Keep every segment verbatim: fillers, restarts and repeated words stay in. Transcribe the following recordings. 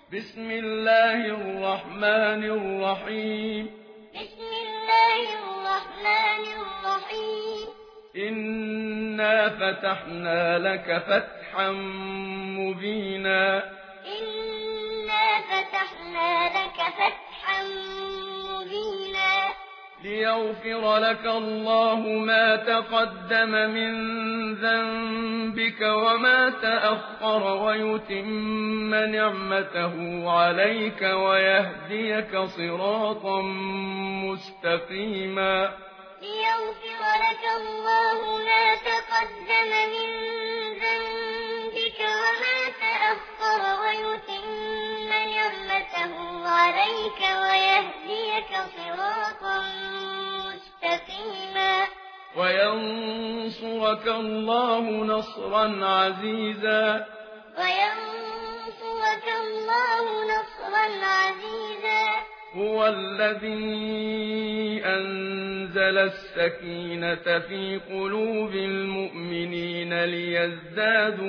بسم الله الرحمن الرحيم بسم الله الرحمن الرحيم إنا فتحنا لك فتحا مبينا إنا فتحنا لك فتحا مبينا ليغفر لك الله ما تقدم من ذنبك وما تأخر ويتم نعمته عليك ويهديك صراطا مستقيما ليغفر لك الله ما تقدم من ذنبك وما تأخر ويتم نعمته عليك ويهديك صراطا مستقيما وينصرك الله نصرا عزيزا وينصرك الله نصرا عزيزا هو الذي أنزل السكينة في قلوب المؤمنين ليزدادوا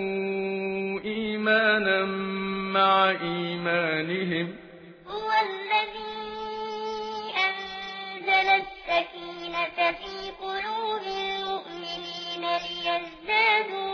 إيمانا مع إيمانهم هو الذي أنزل السكينة في قلوب المؤمنين ليزدادوا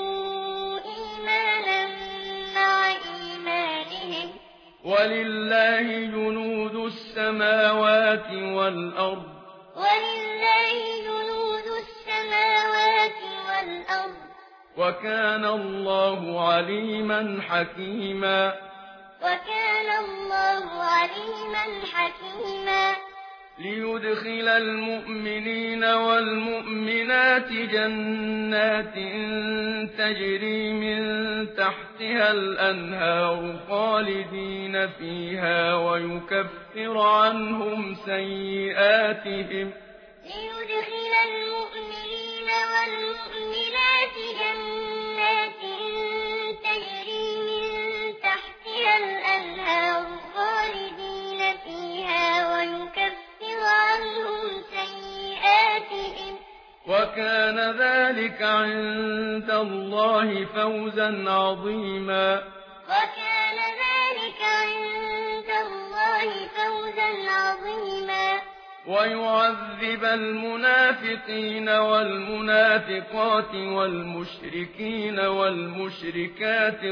إيمانا مع إيمانهم ولله جنود السماوات والأرض ولله جنود السماوات والأرض وكان الله عليما حكيما وكان الله عليما حكيما ليدخل المؤمنين والمؤمنات جنات تجري من تحتها الأنهار خالدين فيها ويكفر عنهم سيئاتهم ليدخل المؤمنين والمؤمنات جنات تجري من تحتها الأنهار خالدين فيها ويكفر عنهم سيئاتهم وكان ذلك عند الله فوزا عظيما وكان ذلك عند الله فوزا عظيما ويعذب المنافقين والمنافقات والمشركين والمشركات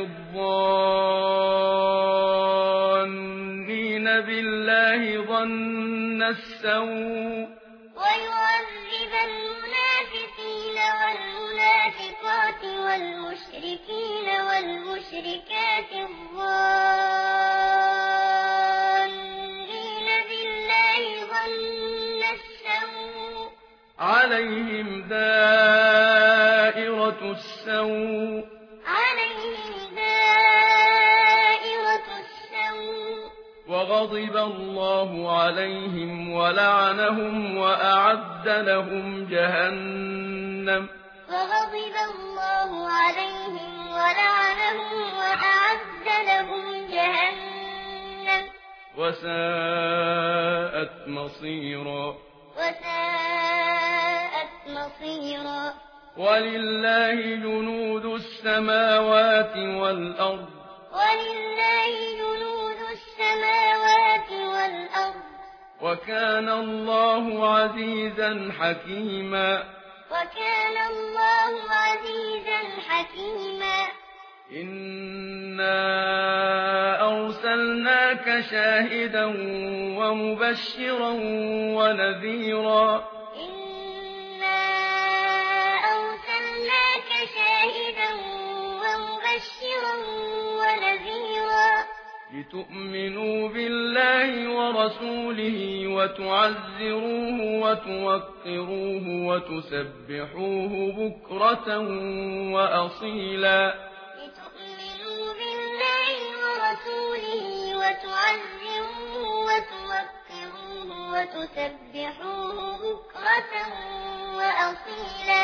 الظانين بالله ظن السوء ويعذب المنافقين والمنافقات والمشركين والمشركات الظانين بالله ظن السوء عليهم دائرة السوء عليهم دائرة السوء وغضب الله عليهم ولعنهم وأعد لهم جهنم وغضب الله عليهم ولعنهم وأعد لهم جهنم وساءت مصيرا وساءت مصيرا ولله جنود السماوات والأرض ولله جنود السماوات والأرض وكان الله عزيزا حكيما وكان الله عزيزا حكيما إنا أرسلناك شاهدا ومبشرا ونذيرا إنا أرسلناك شاهدا ومبشرا ونذيرا لتؤمنوا بالله ورسوله وتعزروه وتوقروه وتسبحوه بكرة وأصيلا لتؤمنوا بالله ورسوله وتعزروه وتوقروه وتسبحوه بكرة وأصيلا